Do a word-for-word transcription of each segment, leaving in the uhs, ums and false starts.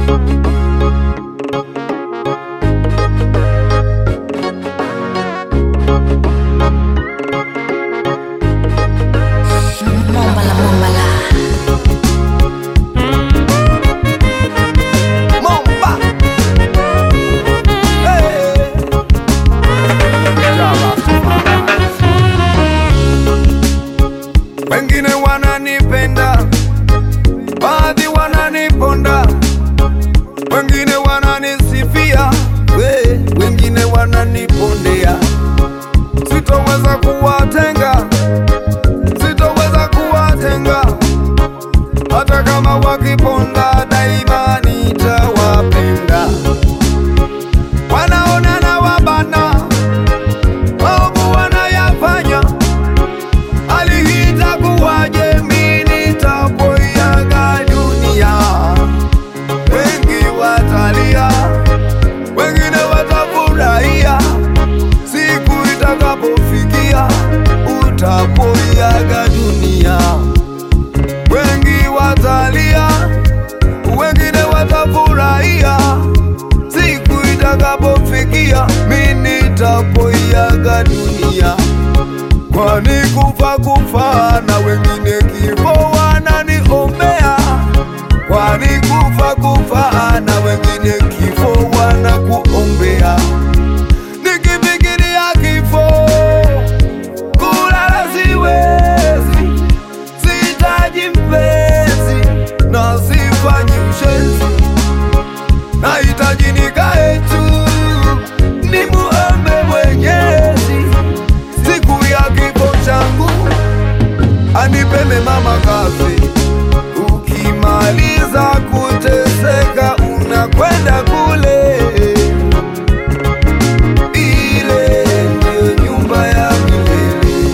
Wengine wananipenda, baadhi wananiponda, wengine wananisifia, we, wengine wananipondea. Sitoweza kuwatenga, sitoweza kuwatenga, hata kama wakiponda, daima nitawapenda. Wanaona na wabana, maovu wanayafanya, alihitakuwaje mimi nitapoiaga dunia? Wengi watalia, wengine watafurahia, siku itakapofikia utapoiaga dunia. Wengi watalia, wengine watafurahia, siku itakapofikia mimi nitapoiaga dunia. Kwani kufa kufa na wengine kifo wananiombea, kwani kufa kufa na wengine kifo wanakuombea. Nikifikiria kifo, kulala siwezi, sihitaji mpenzi na sifanyi ushenzi, nahitaji nikae tu nimuombe Mwenyezi, siku ya kifo changu anipende mama kazi. Ukimaliza kuteseka unakwenda kule, ile ndio nyumba ya milele,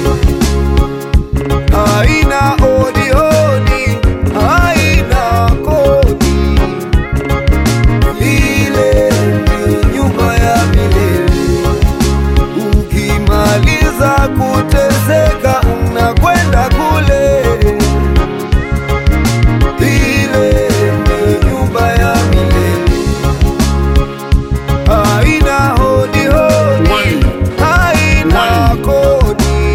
haina hodi hodi, haina kodi, ile ndio nyumba ya milele. Ukimaliza kuteseka unakwenda kule, ile ndio nyumba ya milele, haina hodi hodi, haina kodi,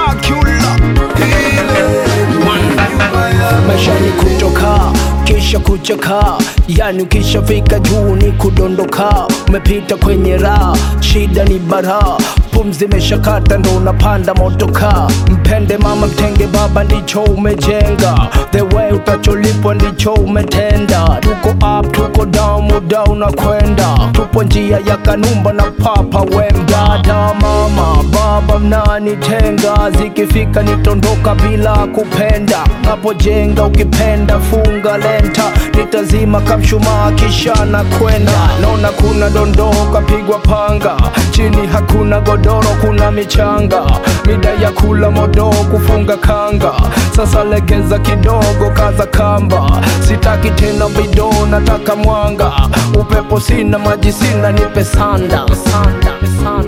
ile ndio nyumba ya maisha ni kutoka kisha kuchaka, yani ukishafika juu ni kudondoka. Umepita kwenye raha, shida ni bara, pumzi imeshakata ndo unapanda motoka. Mpende mama, mtenge baba, ndicho umejenga. The way utacholipwa ndicho umetenda. Tuko up, tuko down, muda unakwenda. Tupo njia ya Kanumba na Papa Wemba. Dada mama baba mnanitenga, zikifika nitondoka bila kupenda. Napojenga ukipenda funga lenta, nitazima kamshumaa kisha na kwenda. Naona kuna dondoo kapigwa panga, chini hakuna godoro kuna michanga. Mida ya kula modo kufunga kanga, sasa legeza kidogo kaza kamba. Sitaki tena bido nataka mwanga, upepo sina maji sina nipe sanda, sanda, sanda.